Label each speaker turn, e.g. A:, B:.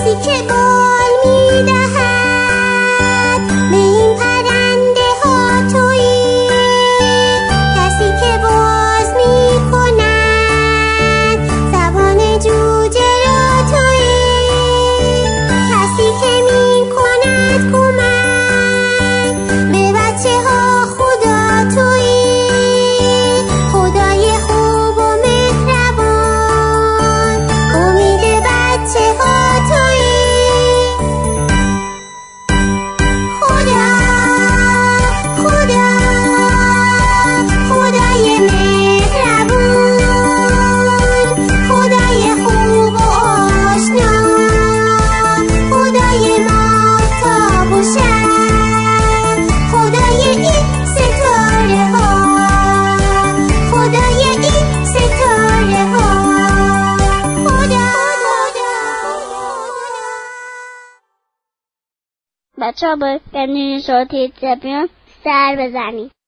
A: کسی که بال می‌دهد به این پرنده ها تویی، کسی که باز می‌کند زبان جوجه را تویی، کسی که می‌کند کمک به بچه ها خدا تویی، خدای خوب و مهربان امید بچه ها تویی. خدا خدا خدای مهربان، خدای خوب و آشنا، خدای ماهتاب و شب، خدای این ستاره ها، خدای این ستاره ها. خدا
B: بچه ها با گردین صوتی زبیان سر بزنید.